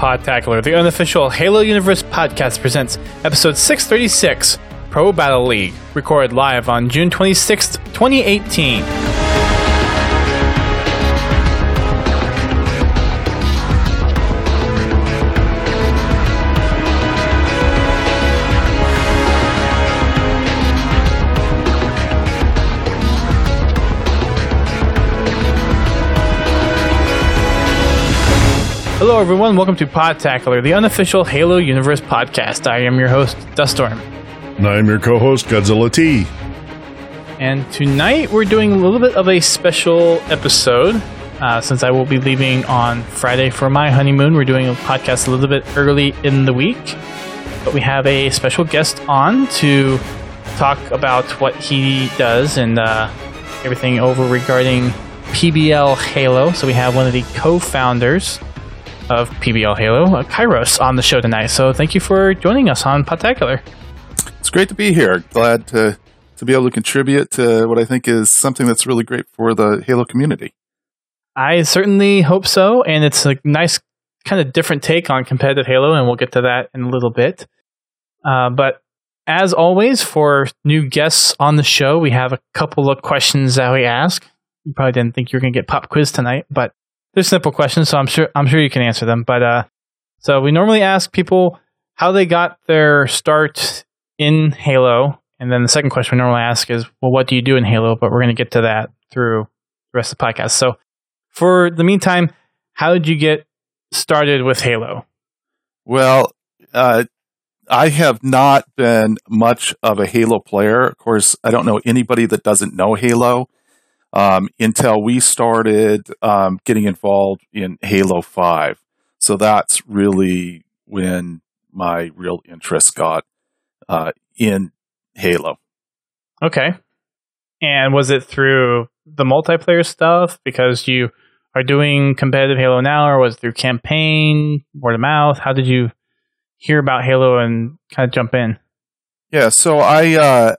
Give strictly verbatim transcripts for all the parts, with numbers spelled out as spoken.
Podtacular, the unofficial Halo Universe podcast, presents episode six thirty-six, Pro Battle League, recorded live on June twenty-sixth, twenty eighteen. Hello everyone, welcome to Podtacular, the unofficial Halo Universe podcast. I am your host, Duststorm. And I'm your co-host, Godzilla T. And tonight we're doing a little bit of a special episode. Uh, since I will be leaving on Friday for my honeymoon, we're doing a podcast a little bit early in the week. But we have a special guest on to talk about what he does and uh, everything over regarding P B L Halo. So we have one of the co-founders of P B L Halo, uh, Kairos, on the show tonight. So thank you for joining us on Podtacular. It's great to be here. Glad to to be able to contribute to what I think is something that's really great for the Halo community. I certainly hope so, and it's a nice kind of different take on competitive Halo, and we'll get to that in a little bit. Uh, but as always, for new guests on the show, we have a couple of questions that we ask. You probably didn't think you were going to get pop quiz tonight, but they're simple questions, so I'm sure I'm sure you can answer them. But uh, so we normally ask people how they got their start in Halo, and then the second question we normally ask is, well, what do you do in Halo? But we're going to get to that through the rest of the podcast. So for the meantime, how did you get started with Halo? Well, uh, I have not been much of a Halo player. Of course, I don't know anybody that doesn't know Halo. Um, until we started um, getting involved in Halo five. So that's really when my real interest got uh, in Halo. Okay. And was it through the multiplayer stuff because you are doing competitive Halo now, or was it through campaign, word of mouth? How did you hear about Halo and kind of jump in? Yeah, so I uh,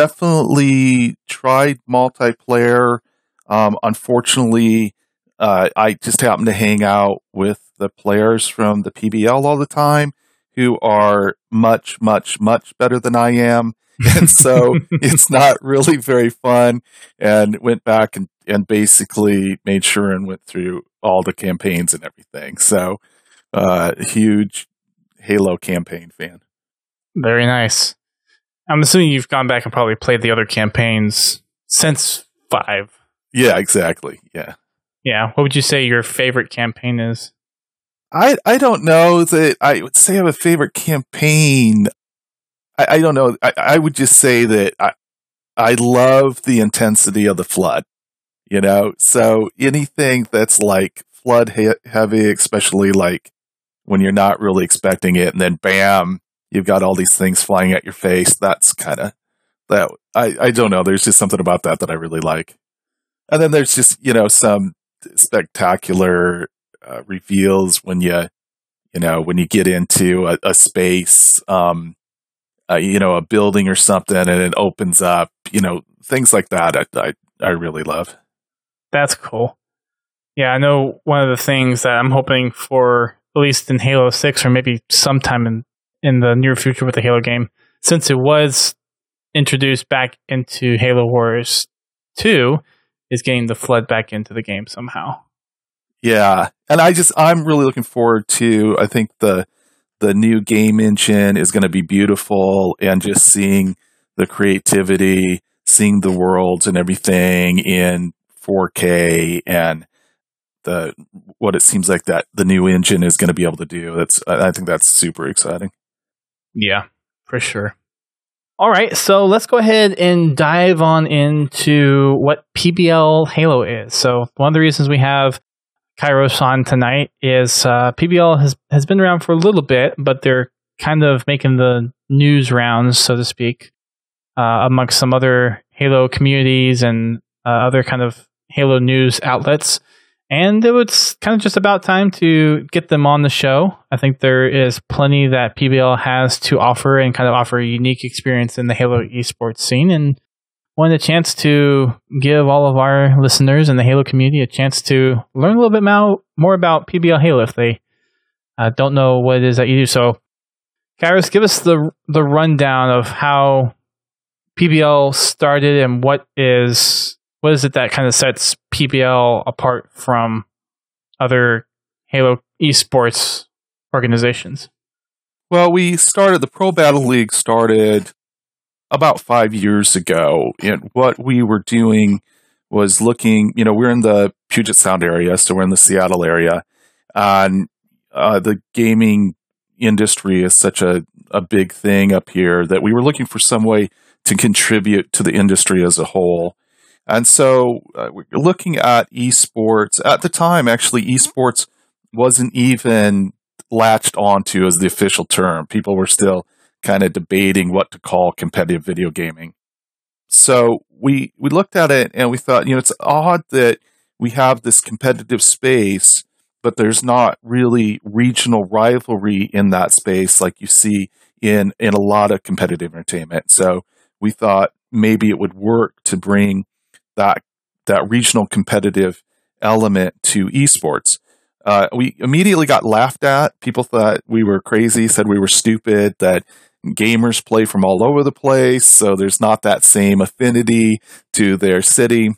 definitely tried multiplayer. Um, unfortunately, uh, I just happen to hang out with the players from the P B L all the time who are much, much, much better than I am. And so it's not really very fun, and went back and, and basically made sure and went through all the campaigns and everything. So, uh, huge Halo campaign fan. Very nice. I'm assuming you've gone back and probably played the other campaigns since five. Yeah, exactly. Yeah. Yeah. What would you say your favorite campaign is? I I don't know that I would say I have a favorite campaign. I, I don't know. I, I would just say that I I love the intensity of the Flood. You know, so anything that's like Flood he- heavy, especially like when you're not really expecting it, and then bam, you've got all these things flying at your face. That's kind of that. I, I don't know. There's just something about that that I really like. And then there's just, you know, some spectacular uh, reveals when you, you know, when you get into a, a space, um, uh, you know, a building or something, and it opens up. You know, things like that. I I, I really love. That's cool. Yeah, I know one of the things that I'm hoping for, at least in Halo six, or maybe sometime in, in the near future with the Halo game, since it was introduced back into Halo Wars two, is getting the Flood back into the game somehow. Yeah, and I just I'm really looking forward to. I think the the new game engine is going to be beautiful, and just seeing the creativity, seeing the worlds and everything in four K, and the what it seems like that the new engine is going to be able to do. That's I think that's super exciting. Yeah, for sure. All right, so let's go ahead and dive on into what P B L Halo is. So one of the reasons we have Kairos on tonight is uh, P B L has, has been around for a little bit, but they're kind of making the news rounds, so to speak, uh, amongst some other Halo communities and uh, other kind of Halo news outlets. And it was kind of just about time to get them on the show. I think there is plenty that P B L has to offer and kind of offer a unique experience in the Halo esports scene. And wanted a chance to give all of our listeners in the Halo community a chance to learn a little bit more, more about P B L Halo if they uh, don't know what it is that you do. So, Kairos, give us the the rundown of how P B L started and what is what is it that kind of sets P B L apart from other Halo esports organizations. Well, we started, the Pro Battle League started about five years ago. And what we were doing was looking, you know, we're in the Puget Sound area, so we're in the Seattle area. And uh, the gaming industry is such a, a big thing up here that we were looking for some way to contribute to the industry as a whole. And so uh, we're looking at esports. At the time, actually, esports wasn't even latched onto as the official term. People were still kind of debating what to call competitive video gaming. So we we looked at it and we thought, you know, it's odd that we have this competitive space, but there's not really regional rivalry in that space like you see in, in a lot of competitive entertainment. So we thought maybe it would work to bring that that regional competitive element to esports. Uh, we immediately got laughed at. People thought we were crazy, said we were stupid, that gamers play from all over the place, so there's not that same affinity to their city.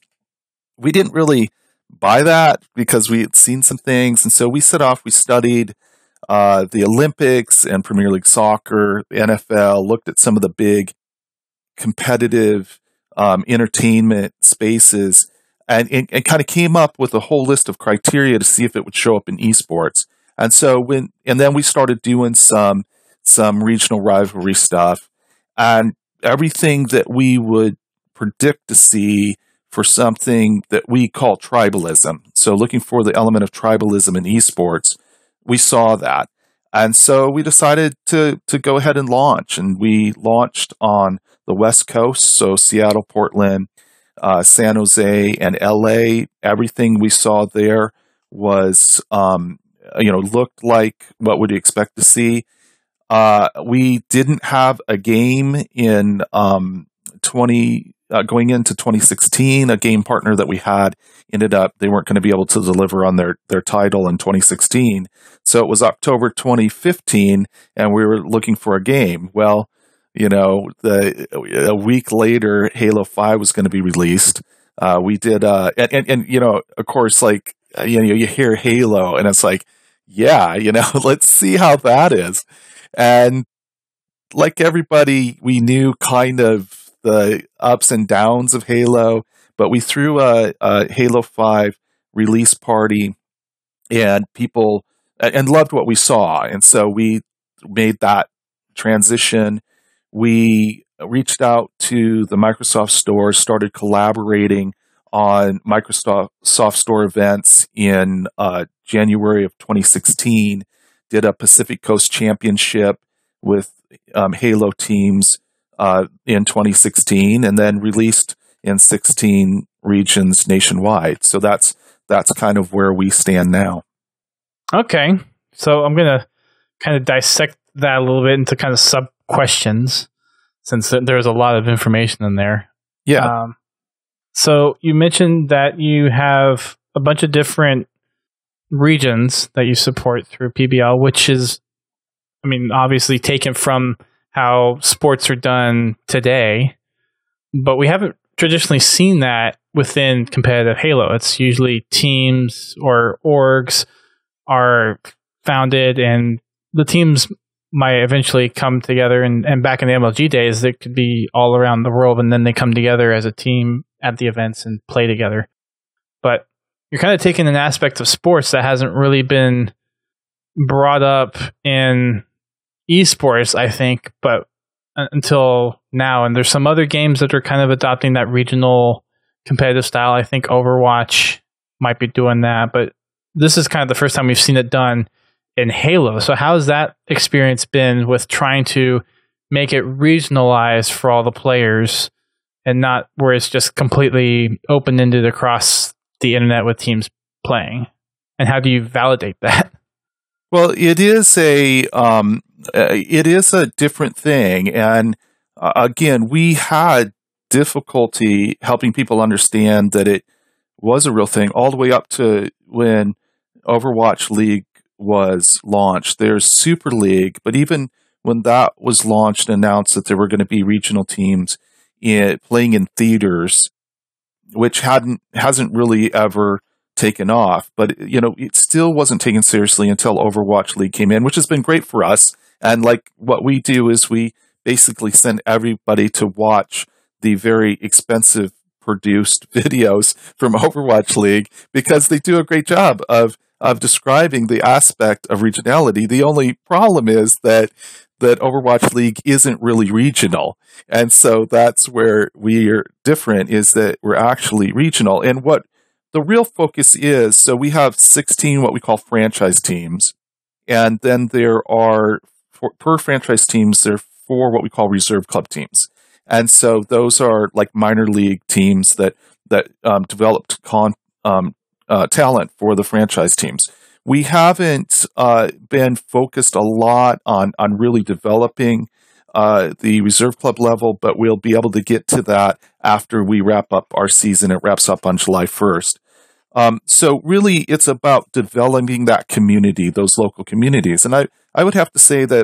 We didn't really buy that because we had seen some things, and so we set off, we studied uh, the Olympics and Premier League Soccer, the N F L, looked at some of the big competitive um, entertainment spaces, and it kind of came up with a whole list of criteria to see if it would show up in esports. And so when, and then we started doing some, some regional rivalry stuff, and everything that we would predict to see for something that we call tribalism. So looking for the element of tribalism in esports, we saw that. And so we decided to, to go ahead and launch, and we launched on the West Coast. So Seattle, Portland, Uh, San Jose, and L A. Everything we saw there was, um, you know, looked like what would you expect to see. Uh, we didn't have a game in um, twenty uh, going into twenty sixteen. A game partner that we had ended up, they weren't going to be able to deliver on their their title in twenty sixteen. So it was October twenty fifteen, and we were looking for a game. Well, you know, the a week later, Halo five was going to be released. Uh, we did, uh, and, and, and, you know, of course, like, you know, you hear Halo and it's like, yeah, you know, let's see how that is. And like everybody, we knew kind of the ups and downs of Halo, but we threw a, a Halo five release party and people, and loved what we saw. And so we made that transition. We reached out to the Microsoft Store, started collaborating on Microsoft Store events in uh, January of twenty sixteen, did a Pacific Coast Championship with um, Halo teams uh, in twenty sixteen, and then released in sixteen regions nationwide. So that's that's kind of where we stand now. Okay. So I'm going to kind of dissect that a little bit into kind of sub questions, since there's a lot of information in there. Yeah. Um, so you mentioned that you have a bunch of different regions that you support through P B L, which is, I mean, obviously taken from how sports are done today, but we haven't traditionally seen that within competitive Halo. It's usually teams or orgs are founded, and the teams might eventually come together, and, and back in the M L G days, they could be all around the world, and then they come together as a team at the events and play together. But you're kind of taking an aspect of sports that hasn't really been brought up in esports, I think, but until now. And there's some other games that are kind of adopting that regional competitive style. I think Overwatch might be doing that, but this is kind of the first time we've seen it done in Halo. So how's that experience been with trying to make it regionalized for all the players and not where it's just completely open-ended across the internet with teams playing? And how do you validate that? Well, it is a um, it is a different thing, and uh, again, we had difficulty helping people understand that it was a real thing all the way up to when Overwatch League was launched, there's Super League, but even when that was launched and announced that there were going to be regional teams in, playing in theaters, which hadn't hasn't really ever taken off, but you know it still wasn't taken seriously until Overwatch League came in, which has been great for us. And like what we do is we basically send everybody to watch the very expensive produced videos from Overwatch League because they do a great job of of describing the aspect of regionality. The only problem is that that Overwatch League isn't really regional. And so that's where we are different, is that we're actually regional. And what the real focus is, so we have sixteen what we call franchise teams. And then there are, for, per franchise teams, there are four what we call reserve club teams. And so those are like minor league teams that, that um, developed con, um, uh, talent for the franchise teams. We haven't uh, been focused a lot on, on really developing uh, the reserve club level, but we'll be able to get to that after we wrap up our season. It wraps up on July first. Um, so really, it's about developing that community, those local communities. And I, I would have to say that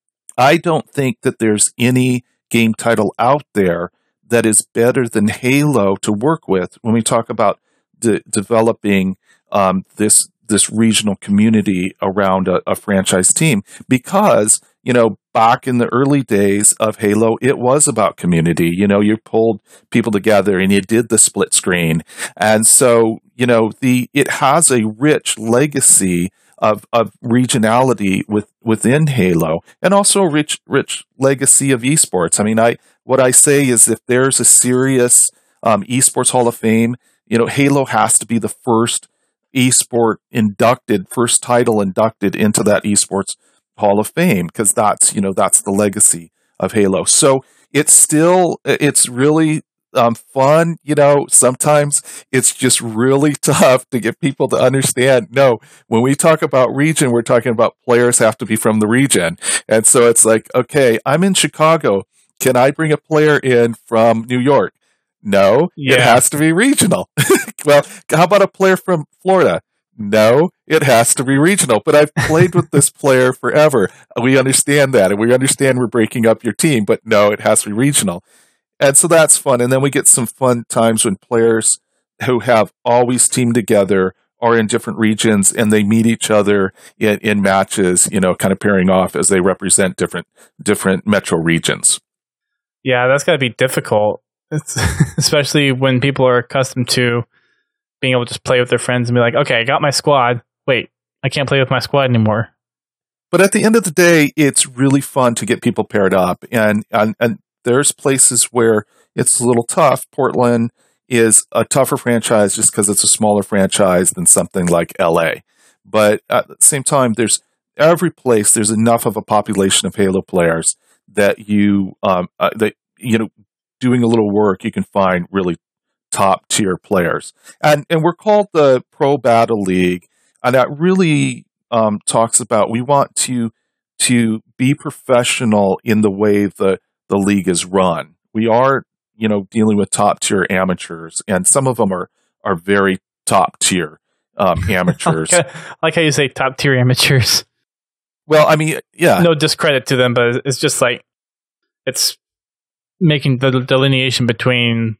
I don't think that there's any game title out there that is better than Halo to work with when we talk about de- developing um, this this regional community around a, a franchise team. Because, you know, back in the early days of Halo, it was about community. You know, you pulled people together and you did the split screen. And so, you know, the it has a rich legacy of, of regionality with, within Halo, and also a rich, rich legacy of esports. I mean, I, what I say is if there's a serious um, esports Hall of Fame, you know, Halo has to be the first esport inducted, first title inducted into that esports Hall of Fame, because that's, you know, that's the legacy of Halo. So it's still, it's really um, fun. You know, sometimes it's just really tough to get people to understand, no, when we talk about region, we're talking about players have to be from the region. And so it's like, okay, I'm in Chicago. Can I bring a player in from New York? No, yeah. It has to be regional. Well, how about a player from Florida? No, it has to be regional. But I've played with this player forever. We understand that, and we understand we're breaking up your team, but no, it has to be regional. And so that's fun. And then we get some fun times when players who have always teamed together are in different regions and they meet each other in, in matches, you know, kind of pairing off as they represent different different metro regions. Yeah, that's got to be difficult. It's, especially when people are accustomed to being able to just play with their friends and be like, okay, I got my squad. Wait, I can't play with my squad anymore. But at the end of the day, it's really fun to get people paired up. And, and, and there's places where it's a little tough. Portland is a tougher franchise just because it's a smaller franchise than something like L A. But at the same time, there's every place, there's enough of a population of Halo players that you, um, uh, that, you know, doing a little work, you can find really top tier players. And and we're called the Pro Battle League. And that really um, talks about, we want to to be professional in the way the, the league is run. We are, you know, dealing with top tier amateurs, and some of them are, are very top tier um, amateurs. I like how you say top tier amateurs. Well, I mean, yeah. No discredit to them, but it's just like, it's making the delineation between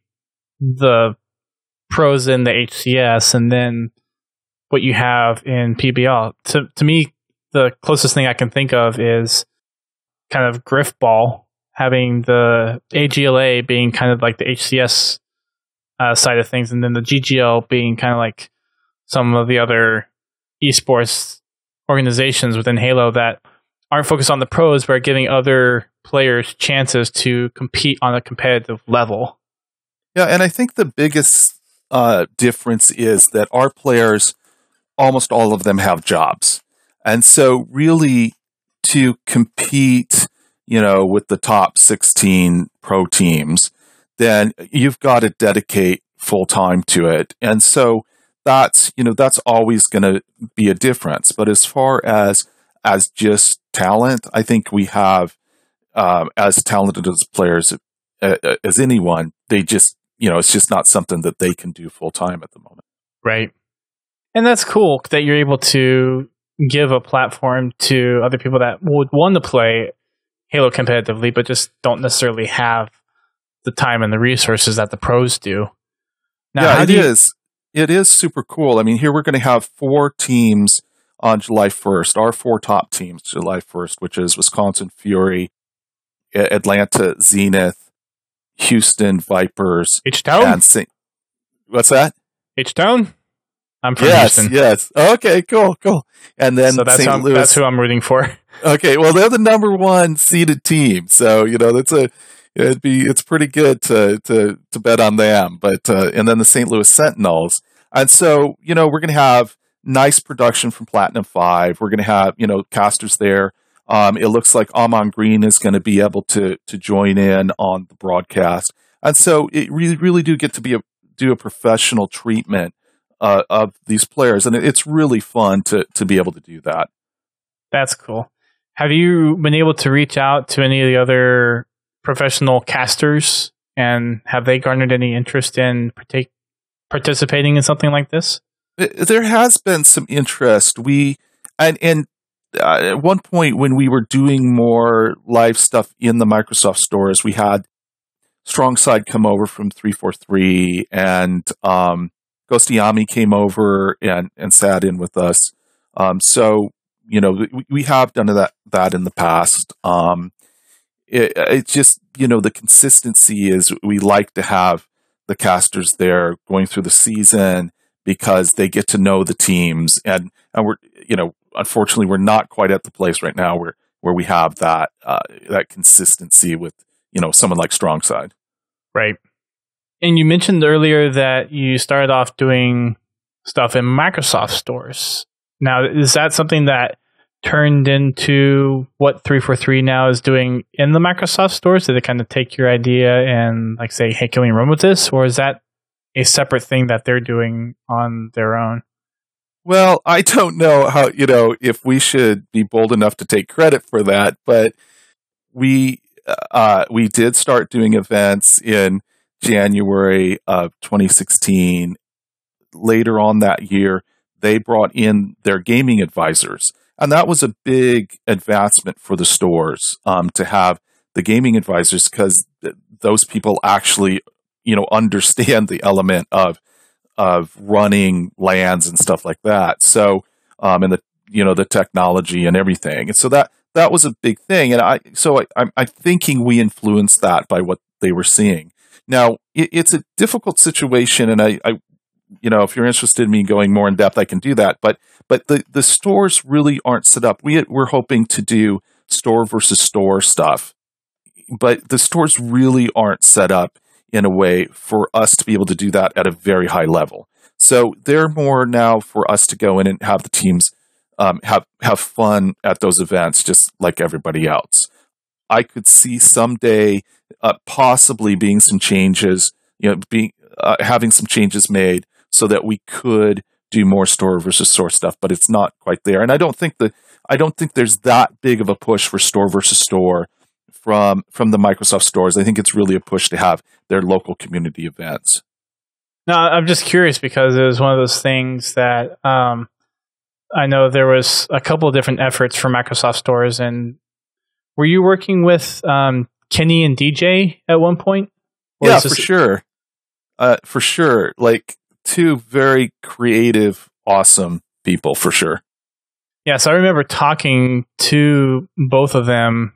the pros in the H C S and then what you have in P B L. To to me, the closest thing I can think of is kind of Griffball, having the A G L A being kind of like the H C S uh, side of things, and then the G G L being kind of like some of the other esports organizations within Halo that aren't focused on the pros, but are giving other players chances to compete on a competitive level. Yeah, and I think the biggest uh, difference is that our players, almost all of them have jobs. And so really to compete, you know, with the top sixteen pro teams, then you've got to dedicate full time to it. And so that's, you know, that's always going to be a difference. But as far as as just talent, I think we have um, as talented as players uh, as anyone. They just, you know, it's just not something that they can do full time at the moment. Right. And that's cool that you're able to give a platform to other people that would want to play Halo competitively, but just don't necessarily have the time and the resources that the pros do. Now, yeah, how it do you, is. It is super cool. I mean, here we're going to have four teams on July first, our four top teams, July first, which is Wisconsin Fury, Atlanta Zenith, Houston Vipers, H-Town? and Saint What's that? H-Town? I'm from yes, Houston. Yes. Okay, cool, cool. And then so that's, Saint who I'm, Louis. that's who I'm rooting for. Okay, well, they're the number one seeded team, so you know that's a it'd be it's pretty good to to to bet on them. But uh, and then the Saint Louis Sentinels, and so you know we're going to have nice production from Platinum Five. We're going to have you know casters there. Um, it looks like Amon Green is going to be able to to join in on the broadcast, and so it really really do get to be a do a professional treatment uh, of these players, and it's really fun to to be able to do that. That's cool. Have you been able to reach out to any of the other professional casters, and have they garnered any interest in partake, participating in something like this? There has been some interest. We and and uh, at one point when we were doing more live stuff in the Microsoft stores, we had Strongside come over from three forty-three, and um, Ghostiyami came over and and sat in with us. Um, so. You know, we, we have done that that in the past. Um, it, it's just, you know, the consistency is we like to have the casters there going through the season because they get to know the teams. And, and we're, you know, unfortunately, we're not quite at the place right now where, where we have that uh, that consistency with, you know, someone like Strongside. Right. And you mentioned earlier that you started off doing stuff in Microsoft stores. Now, is that something that turned into what three forty-three now is doing in the Microsoft stores? Did it kind of take your idea and like say, hey, can we run with this? Or is that a separate thing that they're doing on their own? Well, I don't know how, you know, if we should be bold enough to take credit for that, but we, uh, we did start doing events in January of twenty sixteen. Later on that year, they brought in their gaming advisors. And that was a big advancement for the stores um, to have the gaming advisors because th- those people actually, you know, understand the element of of running LANs and stuff like that. So, um, and the you know the technology and everything. And so that that was a big thing. And I so I, I'm, I'm thinking we influenced that by what they were seeing. Now it, it's a difficult situation, and I. I You know, if you're interested in me going more in depth, I can do that. But but the, the stores really aren't set up. We we're hoping to do store versus store stuff, but the stores really aren't set up in a way for us to be able to do that at a very high level. So they're more now for us to go in and have the teams um, have have fun at those events, just like everybody else. I could see someday uh, possibly being some changes, you know, being uh, having some changes made, so that we could do more store versus store stuff, but it's not quite there. And I don't think that I don't think there's that big of a push for store versus store from from the Microsoft stores. I think it's really a push to have their local community events. No, I'm just curious because it was one of those things that um, I know there was a couple of different efforts for Microsoft stores. And were you working with um, Kenny and D J at one point? Or yeah, for sure. Uh, for sure. Like, two very creative, awesome people, for sure. Yeah, so I remember talking to both of them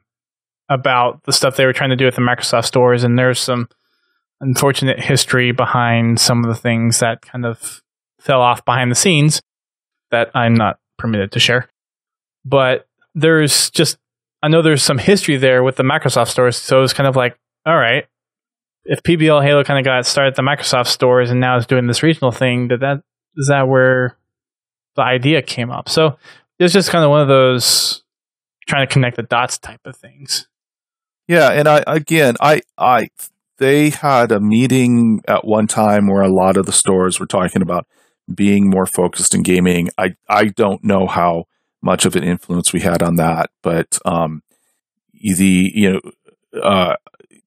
about the stuff they were trying to do at the Microsoft stores, and there's some unfortunate history behind some of the things that kind of fell off behind the scenes that I'm not permitted to share. But there's just, I know there's some history there with the Microsoft stores, so it was kind of like, all right, if P B L Halo kind of got started at the Microsoft stores and now is doing this regional thing, that that is that where the idea came up. So it's just kind of one of those trying to connect the dots type of things. Yeah, and I again, I I they had a meeting at one time where a lot of the stores were talking about being more focused in gaming. I I don't know how much of an influence we had on that, but um, the you know. Uh,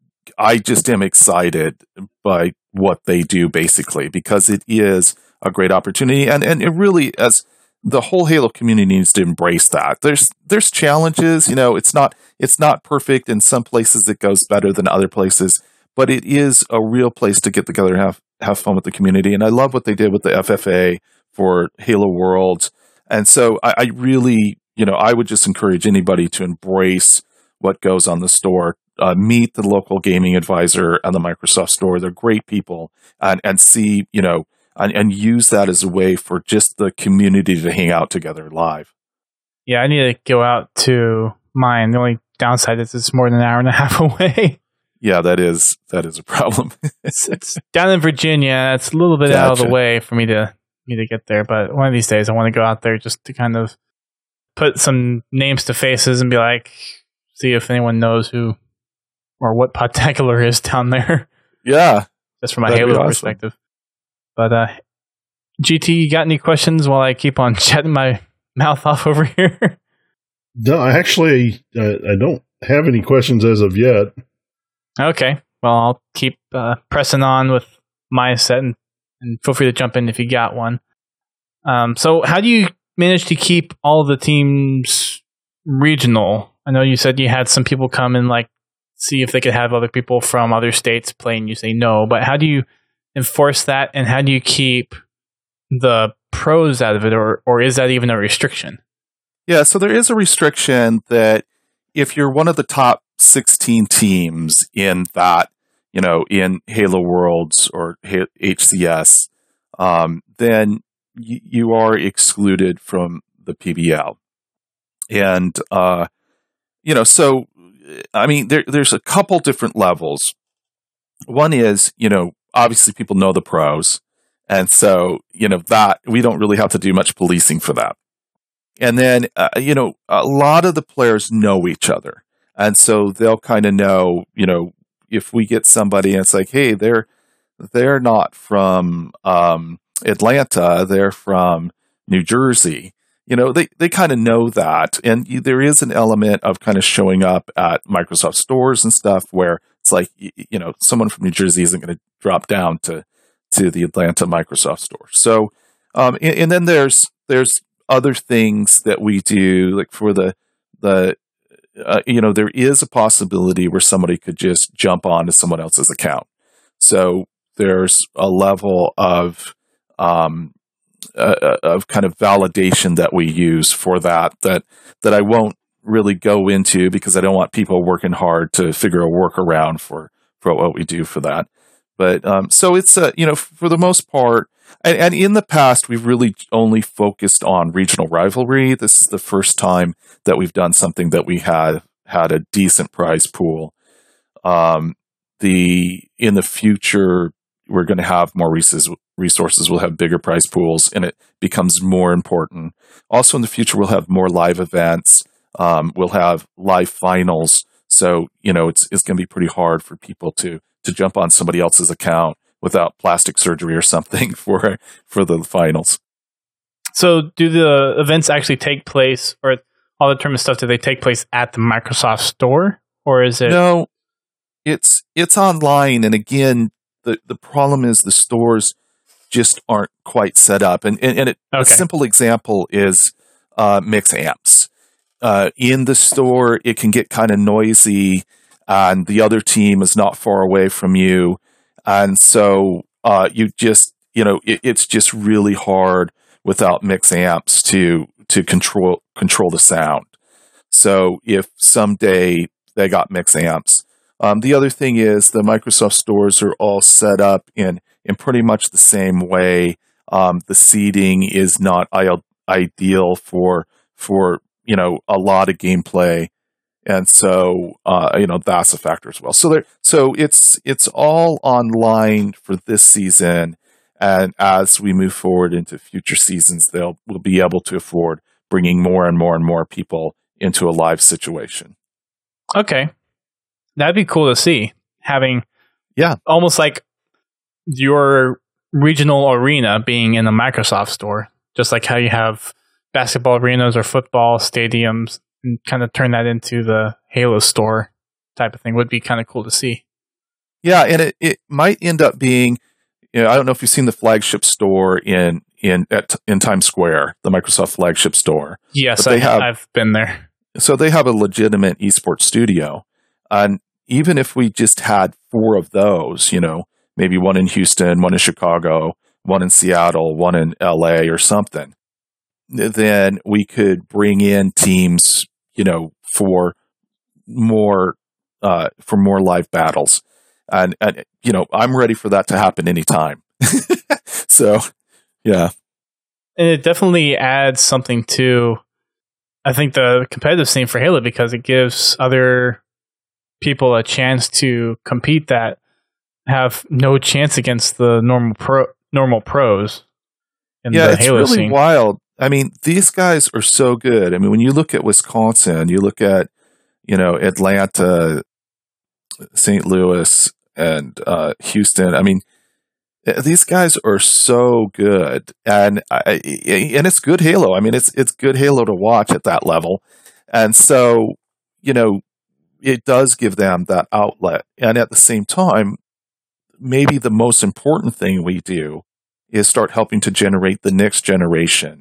I just am excited by what they do, basically, because it is a great opportunity. And, and it really, as the whole Halo community needs to embrace that. There's there's challenges, you know, it's not it's not perfect. In some places it goes better than other places, but it is a real place to get together and have, have fun with the community. And I love what they did with the F F A for Halo Worlds. And so I, I really, you know, I would just encourage anybody to embrace what goes on the store. Uh, meet the local gaming advisor at the Microsoft Store. They're great people, and, and see, you know, and, and use that as a way for just the community to hang out together live. Yeah, I need to go out to mine. The only downside is it's more than an hour and a half away. Yeah, that is that is a problem. it's, it's down in Virginia. It's a little bit gotcha. out of the way for me to me to get there, but one of these days I want to go out there just to kind of put some names to faces and be like, see if anyone knows who or what Podtacular is down there. Yeah. Just from a Halo awesome. perspective. But, uh, G T, you got any questions while I keep on chatting my mouth off over here? No, actually, I, I don't have any questions as of yet. Okay. Well, I'll keep uh, pressing on with my set, and, and feel free to jump in if you got one. Um, so how do you manage to keep all the teams regional? I know you said you had some people come and like see if they could have other people from other states play, and you say no, but how do you enforce that, and how do you keep the pros out of it, or or is that even a restriction? Yeah, so there is a restriction that if you're one of the top sixteen teams in that, you know, in Halo Worlds or H C S, um, then y- you are excluded from the P B L. And, uh, you know, so, I mean, there, there's a couple different levels. One is, you know, obviously people know the pros. And so, you know, that we don't really have to do much policing for that. And then, uh, you know, a lot of the players know each other. And so they'll kind of know, you know, if we get somebody and it's like, hey, they're, they're not from um, Atlanta, they're from New Jersey. You know, they, they kind of know that. And you, there is an element of kind of showing up at Microsoft stores and stuff where it's like, you, you know, someone from New Jersey isn't going to drop down to, to the Atlanta Microsoft store. So, um, and, and then there's, there's other things that we do, like for the, the, uh, you know, there is a possibility where somebody could just jump onto someone else's account. So there's a level of, um, Uh, of kind of validation that we use for that, that that I won't really go into because I don't want people working hard to figure a workaround for, for what we do for that. But um, so it's, uh, you know, for the most part, and, and in the past, we've really only focused on regional rivalry. This is the first time that we've done something that we had had a decent prize pool. Um, the in the future, we're going to have more resources. Resources will have bigger prize pools, and it becomes more important. Also, in the future, we'll have more live events. Um, we'll have live finals. So, you know, it's it's going to be pretty hard for people to to jump on somebody else's account without plastic surgery or something for for the finals. So, do the events actually take place, or all the tournament stuff? Do they take place at the Microsoft Store, or is it? No, it's it's online, and again, the the problem is the stores just aren't quite set up. And, and, and it, okay. A simple example is uh, mix amps. Uh, in the store, it can get kind of noisy, and the other team is not far away from you. And so uh, you just, you know, it, it's just really hard without mix amps to to control control the sound. So if someday they got mix amps. Um, the other thing is the Microsoft stores are all set up in in pretty much the same way. Um, the seating is not I- ideal for, for, you know, a lot of gameplay. And so, uh, you know, that's a factor as well. So there, so it's, it's all online for this season. And as we move forward into future seasons, they'll, we'll be able to afford bringing more and more and more people into a live situation. Okay. That'd be cool to see, having, yeah, almost like your regional arena being in the Microsoft store, just like how you have basketball arenas or football stadiums, and kind of turn that into the Halo store type of thing would be kind of cool to see. Yeah, and it, it might end up being, you know, I don't know if you've seen the flagship store in in at in Times Square, the Microsoft flagship store. Yes, I, have, I've been there. So they have a legitimate esports studio, and even if we just had four of those, you know, maybe one in Houston, one in Chicago, one in Seattle, one in L A or something, then we could bring in teams, you know, for more uh, for more live battles. And, and, you know, I'm ready for that to happen anytime. So, yeah. And it definitely adds something to, I think, the competitive scene for Halo, because it gives other people a chance to compete that have no chance against the normal pro normal pros in yeah, the it's Halo really scene. Wild. I mean, these guys are so good. I mean, when you look at Wisconsin, you look at, you know, Atlanta, Saint Louis, and uh, Houston. I mean, these guys are so good, and I, and it's good Halo. I mean, it's it's good Halo to watch at that level, and so, you know, it does give them that outlet. And at the same time, maybe the most important thing we do is start helping to generate the next generation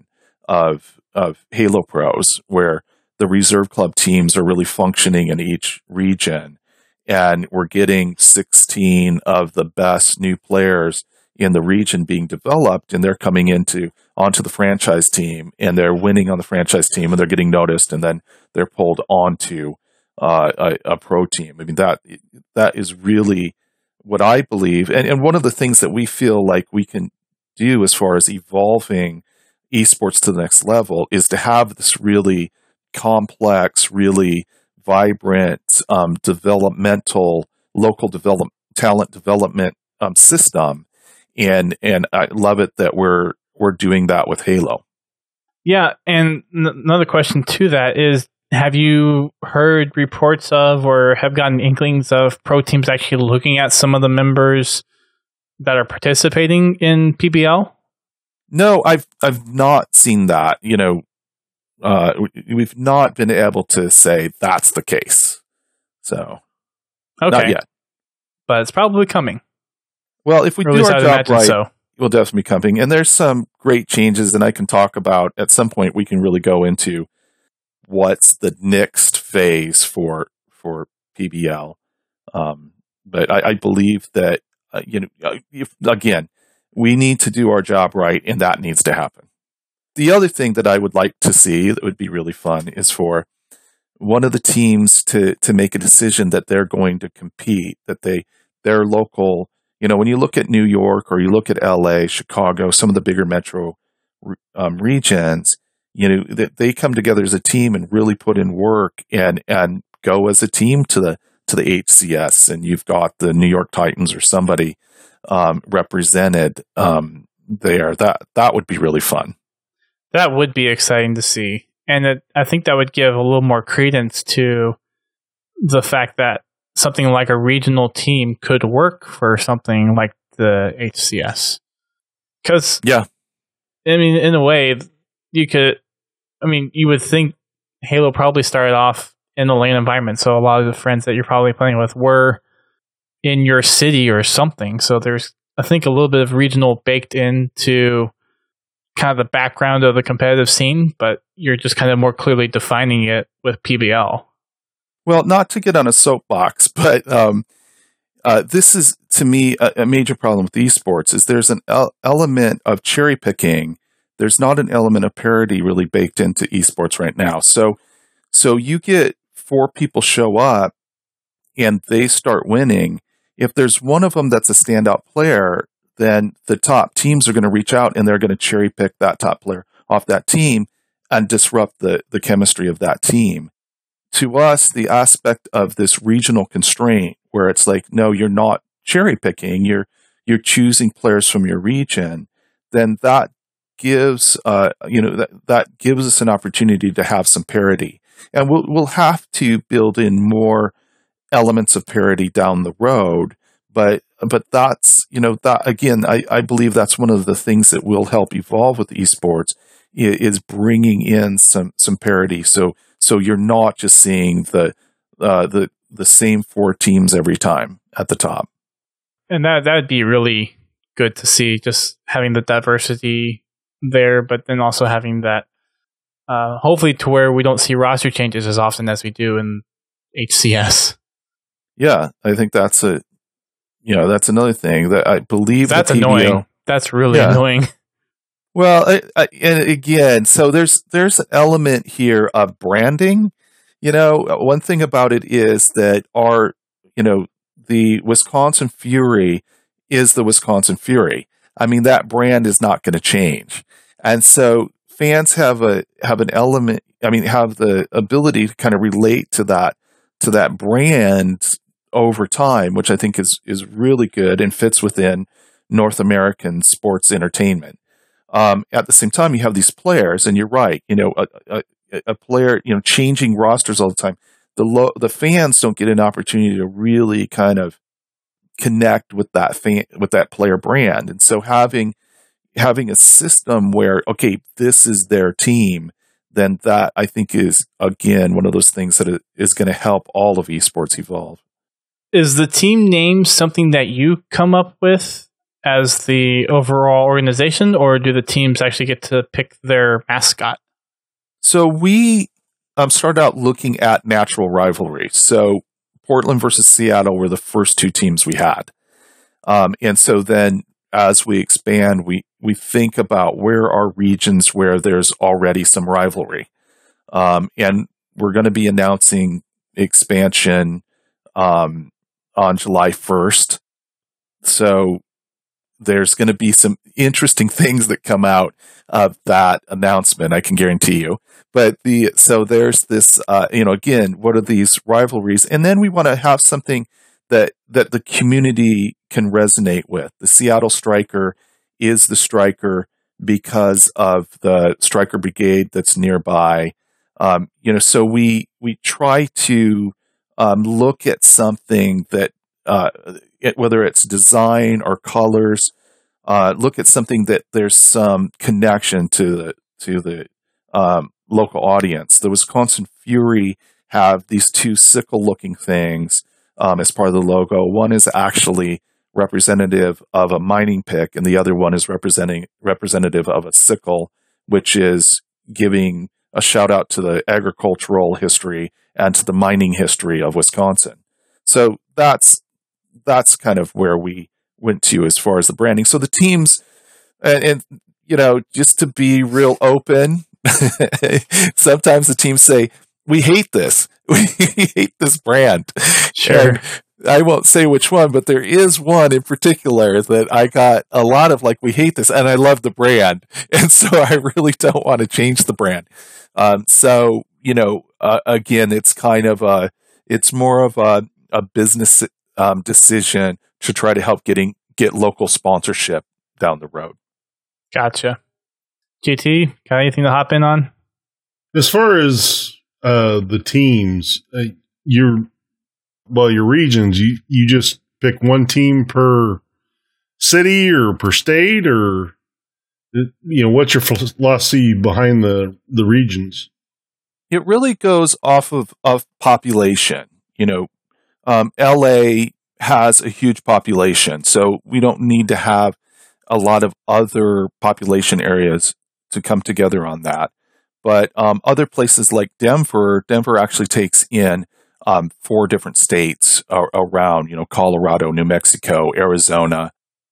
of of Halo pros, where the reserve club teams are really functioning in each region. And we're getting sixteen of the best new players in the region being developed, and they're coming into onto the franchise team, and they're winning on the franchise team, and they're getting noticed, and then they're pulled onto uh, a, a pro team. I mean, that that is really what I believe, and, and one of the things that we feel like we can do as far as evolving esports to the next level is to have this really complex, really vibrant, um, developmental, local develop, talent development um, system, and and I love it that we're we're doing that with Halo. Yeah, and n- another question to that is: have you heard reports of, or have gotten inklings of, pro teams actually looking at some of the members that are participating in P B L? No, I've I've not seen that. You know. Uh, we've not been able to say that's the case. So, okay. Not yet. But it's probably coming. Well, if we or do our job right, so. We'll definitely be coming. And there's some great changes, and I can talk about, at some point, we can really go into what's the next phase for for P B L. Um, but I, I believe that, uh, you know, if, again, we need to do our job right, and that needs to happen. The other thing that I would like to see that would be really fun is for one of the teams to to make a decision that they're going to compete, that they their local, you know, when you look at New York or you look at L A, Chicago, some of the bigger metro um, regions, you know, that they come together as a team and really put in work and and go as a team to the to the H C S, and you've got the New York Titans or somebody um, represented um, there. That that would be really fun. That would be exciting to see. And it, I think that would give a little more credence to the fact that something like a regional team could work for something like the H C S. Because, yeah, I mean, in a way, you could, I mean, you would think Halo probably started off in a LAN environment. So a lot of the friends that you're probably playing with were in your city or something. So there's, I think, a little bit of regional baked into kind of the background of the competitive scene, but you're just kind of more clearly defining it with P B L. Well, not to get on a soapbox, but um, uh, this is, to me, a, a major problem with esports is there's an el- element of cherry picking. There's not an element of parity really baked into esports right now. So, so you get four people show up and they start winning. If there's one of them that's a standout player, then the top teams are going to reach out and they're going to cherry pick that top player off that team and disrupt the, the chemistry of that team. To us, the aspect of this regional constraint where it's like, no, you're not cherry picking, you're, you're choosing players from your region, then that gives, uh, you know, that, that gives us an opportunity to have some parity. And we'll, we'll have to build in more elements of parity down the road. But but that's, you know, that again, I, I believe that's one of the things that will help evolve with esports is bringing in some some parity. So so you're not just seeing the uh, the the same four teams every time at the top. And that that would be really good to see, just having the diversity there, but then also having that, uh, hopefully to where we don't see roster changes as often as we do in H C S. Yeah, I think that's a, you know, that's another thing that I believe that's the P B O, annoying. That's really yeah. annoying. Well, I, I, and again, so there's there's an element here of branding. You know, one thing about it is that our, you know, the Wisconsin Fury is the Wisconsin Fury. I mean, that brand is not going to change, and so fans have a have an element. I mean, have the ability to kind of relate to that to that brand over time, which I think is is really good and fits within North American sports entertainment. Um, at the same time, you have these players, and you're right. You know, a, a, a player, you know, changing rosters all the time. The lo- the fans don't get an opportunity to really kind of connect with that fan, with that player brand, and so having having a system where, okay, this is their team, then that I think is again one of those things that is going to help all of esports evolve. Is the team name something that you come up with as the overall organization, or do the teams actually get to pick their mascot? So we um, started out looking at natural rivalry. So Portland versus Seattle were the first two teams we had. Um, and so then as we expand, we, we think about where are regions where there's already some rivalry. Um, and we're going to be announcing expansion um, on July first. So there's going to be some interesting things that come out of that announcement, I can guarantee you. But the so there's this, uh, you know, again, what are these rivalries? And then we want to have something that that the community can resonate with. The Seattle Striker is the Striker because of the Striker Brigade that's nearby. Um, you know, so we we try to um, look at something that. Uh, It, whether it's design or colors, uh, look at something that there's some connection to the to the um, local audience. The Wisconsin Fury have these two sickle-looking things um, as part of the logo. One is actually representative of a mining pick, and the other one is representing representative of a sickle, which is giving a shout out to the agricultural history and to the mining history of Wisconsin. So that's that's kind of where we went to as far as the branding. So the teams, and, and you know, just to be real open, sometimes the teams say, we hate this. We hate this brand. Sure. And I won't say which one, but there is one in particular that I got a lot of like, we hate this, and I love the brand. And so I really don't want to change the brand. Um, so, you know, uh, again, it's kind of a, it's more of a, a business Um, decision to try to help getting get local sponsorship down the road. Gotcha. G T, got anything to hop in on? As far as uh, the teams, uh, your well, your regions, you you just pick one team per city or per state, or you know, what's your philosophy behind the the regions? It really goes off of of population. You know. Um, L A has a huge population, so we don't need to have a lot of other population areas to come together on that. But um, other places like Denver, Denver actually takes in um, four different states uh, around, you know, Colorado, New Mexico, Arizona,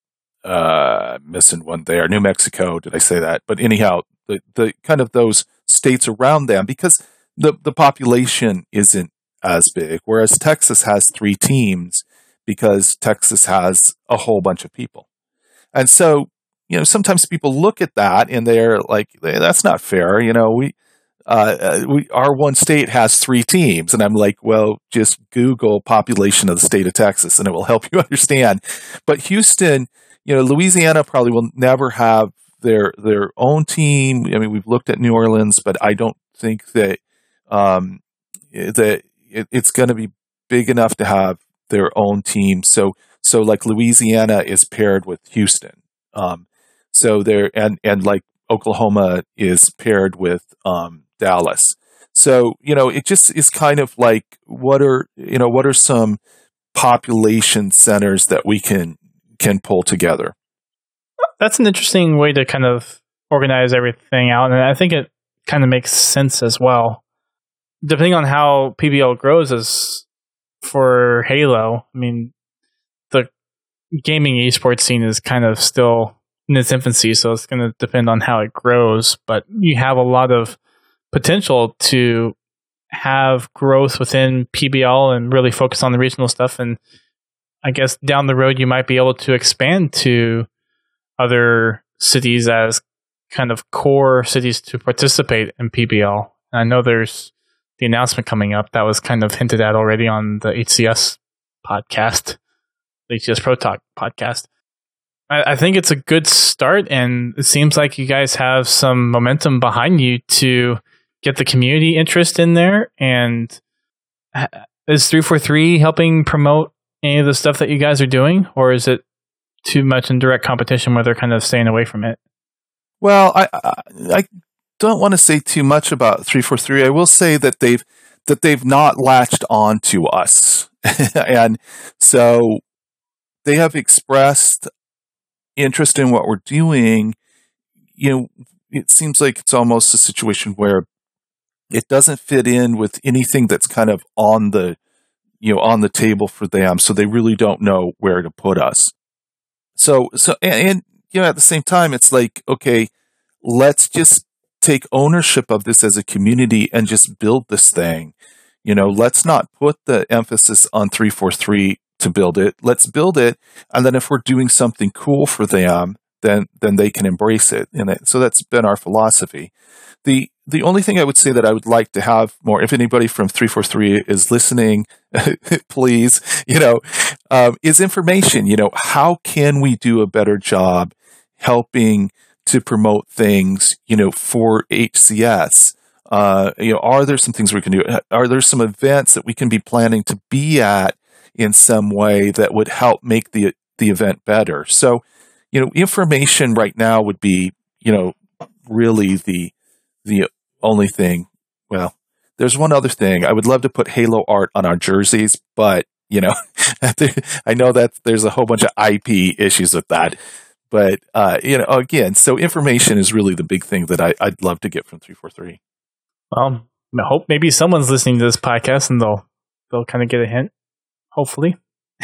uh, missing one there, New Mexico, did I say that? But anyhow, the, the kind of those states around them, because the, the population isn't as big, whereas Texas has three teams because Texas has a whole bunch of people. And so, you know, sometimes people look at that and they're like, that's not fair. You know, we, uh, we, our one state has three teams. And I'm like, well, just Google population of the state of Texas and it will help you understand. But Houston, you know, Louisiana probably will never have their, their own team. I mean, we've looked at New Orleans, but I don't think that, um, that, It, it's going to be big enough to have their own team. So, so like Louisiana is paired with Houston. Um, so there, and, and like Oklahoma is paired with, um, Dallas. So, you know, it just is kind of like, what are, you know, what are some population centers that we can, can pull together? That's an interesting way to kind of organize everything out, and I think it kind of makes sense as well. Depending on how P B L grows as for Halo, I mean, the gaming esports scene is kind of still in its infancy, so it's going to depend on how it grows, but you have a lot of potential to have growth within P B L and really focus on the regional stuff, and I guess down the road you might be able to expand to other cities as kind of core cities to participate in P B L. And I know there's the announcement coming up that was kind of hinted at already on the H C S podcast, the H C S Pro Talk podcast. I, I think it's a good start, and it seems like you guys have some momentum behind you to get the community interest in there. And is three forty-three helping promote any of the stuff that you guys are doing, or is it too much in direct competition where they're kind of staying away from it? Well, I, I, I don't want to say too much about three forty-three. I will say that they've that they've not latched on to us, and so they have expressed interest in what we're doing. You know, it seems like it's almost a situation where it doesn't fit in with anything that's kind of on the you know on the table for them, so they really don't know where to put us. So so and, and you know, at the same time, it's like, okay, let's just take ownership of this as a community and just build this thing. You know, let's not put the emphasis on three forty-three to build it. Let's build it, and then if we're doing something cool for them, then then they can embrace it. And it, so that's been our philosophy. The the only thing I would say that I would like to have more, if anybody from three forty-three is listening, please, you know, um, is information. You know, how can we do a better job helping to promote things, you know, for H C S? Uh, you know, are there some things we can do? Are there some events that we can be planning to be at in some way that would help make the the event better? So, you know, information right now would be, you know, really the the only thing. Well, there's one other thing. I would love to put Halo art on our jerseys, but, you know, I know that there's a whole bunch of I P issues with that. But, uh, you know, again, so information is really the big thing that I, I'd love to get from three forty-three. Well, I hope maybe someone's listening to this podcast and they'll they'll kind of get a hint, hopefully.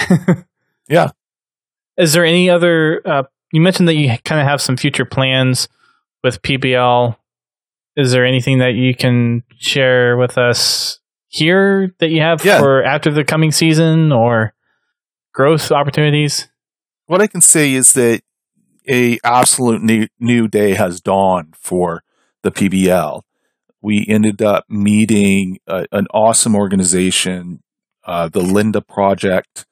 Yeah. Is there any other, uh, you mentioned that you kind of have some future plans with P B L. Is there anything that you can share with us here that you have yeah. for after the coming season or growth opportunities? What I can say is that a absolute new, new day has dawned for the P B L. We ended up meeting a, an awesome organization, uh, the Linda Project,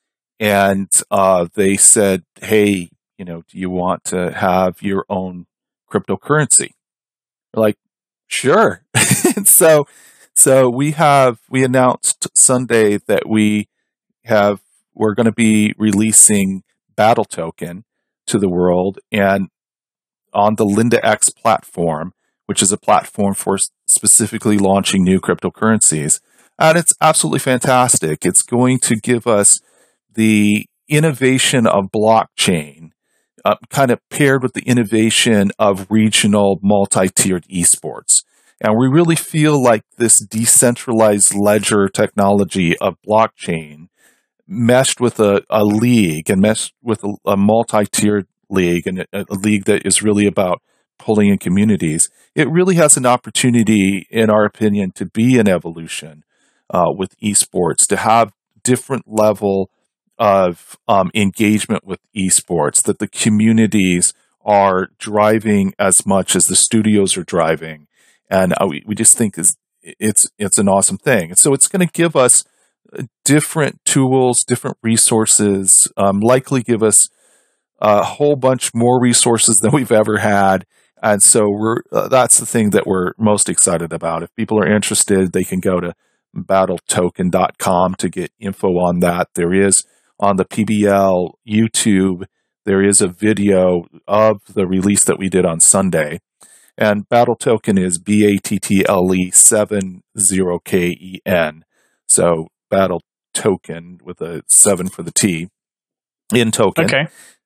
and uh, they said, hey, you know, do you want to have your own cryptocurrency? We're like, sure. so, so we have, we announced Sunday that we have, we're going to be releasing Battle Token to the world, and on the LindaX platform, which is a platform for specifically launching new cryptocurrencies. And it's absolutely fantastic. It's going to give us the innovation of blockchain, uh, kind of paired with the innovation of regional multi-tiered esports. And we really feel like this decentralized ledger technology of blockchain meshed with a, a league and meshed with a, a multi-tiered league, and a, a league that is really about pulling in communities. It really has an opportunity, in our opinion, to be an evolution uh, with esports, to have different level of um, engagement with esports, that the communities are driving as much as the studios are driving. And uh, we, we just think is it's it's an awesome thing. And so it's going to give us different tools, different resources, um, likely give us a whole bunch more resources than we've ever had. And so we're uh, that's the thing that we're most excited about. If people are interested, they can go to battle token dot com to get info on that. There is on the P B L YouTube, there is a video of the release that we did on Sunday. And Battle Token is B A T T L E seven zero K E N. So Battle Token with a seven for the T in token. Okay.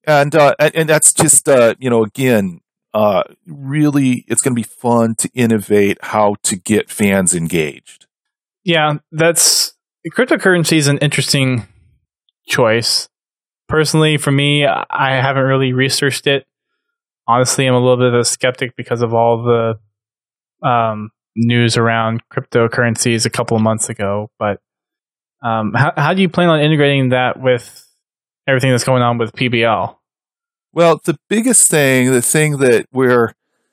And uh, and, and that's just uh, you know again uh, really it's going to be fun to innovate how to get fans engaged. Yeah, that's cryptocurrency is an interesting choice. Personally, for me, I haven't really researched it. Honestly, I'm a little bit of a skeptic because of all the um, news around cryptocurrencies a couple of months ago. But um, how, how do you plan on integrating that with everything that's going on with P B L? Well, the biggest thing, the thing that we're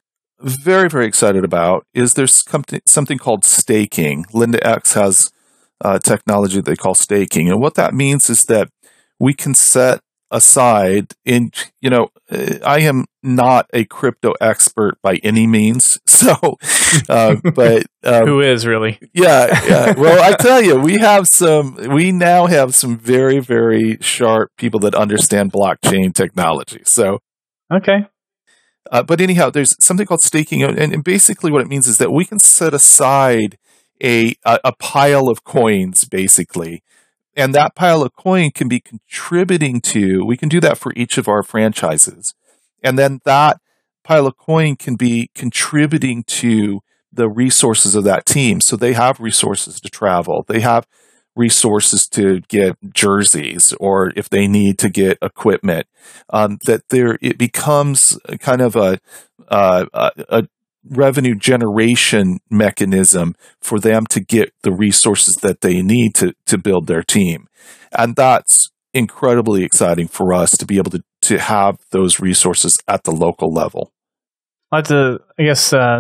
very, very excited about is there's something called staking. LyndaX has uh, technology they call staking. And what that means is that we can set aside in, you know, I am not a crypto expert by any means. So, uh, but um, who is really? Yeah. Yeah. Well, I tell you, we have some, we now have some very, very sharp people that understand blockchain technology. So, okay. Uh, but anyhow, there's something called staking. And, and basically what it means is that we can set aside a, a, a pile of coins, basically. And that pile of coin can be contributing to, we can do that for each of our franchises. And then that pile of coin can be contributing to the resources of that team. So they have resources to travel. They have resources to get jerseys, or if they need to get equipment, um, that there, it becomes kind of a, uh, a, a revenue generation mechanism for them to get the resources that they need to, to build their team. And that's incredibly exciting for us to be able to, to have those resources at the local level. I'll have to, I guess, uh,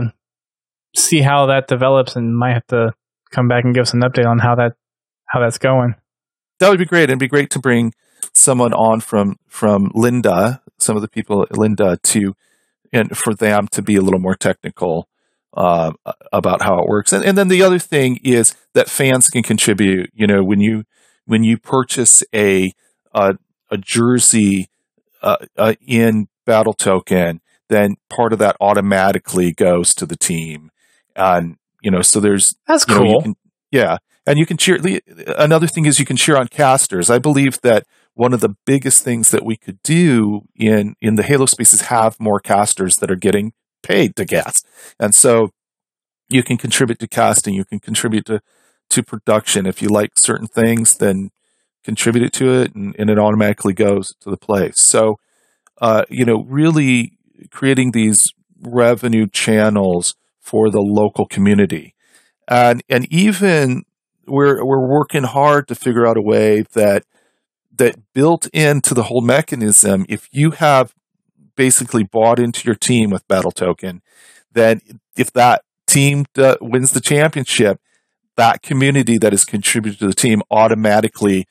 see how that develops, and might have to come back and give us an update on how that, how that's going. That would be great. It'd be great to bring someone on from, from Lynda, some of the people at Lynda, to, and for them to be a little more technical uh, about how it works. And, and then the other thing is that fans can contribute. You know, when you when you purchase a a, a jersey uh, uh, in Battle Token, then part of that automatically goes to the team. And you know, so there's that's you know, cool. you can, yeah, and you can cheer. Another thing is you can cheer on casters. I believe that one of the biggest things that we could do in, in the Halo space is have more casters that are getting paid to cast. And so you can contribute to casting, you can contribute to, to production. If you like certain things, then contribute it to it, and, and it automatically goes to the place. So, uh, you know, really creating these revenue channels for the local community. And, and even we're, we're working hard to figure out a way that that built into the whole mechanism, if you have basically bought into your team with Battle Token, then if that team uh, wins the championship, that community that has contributed to the team automatically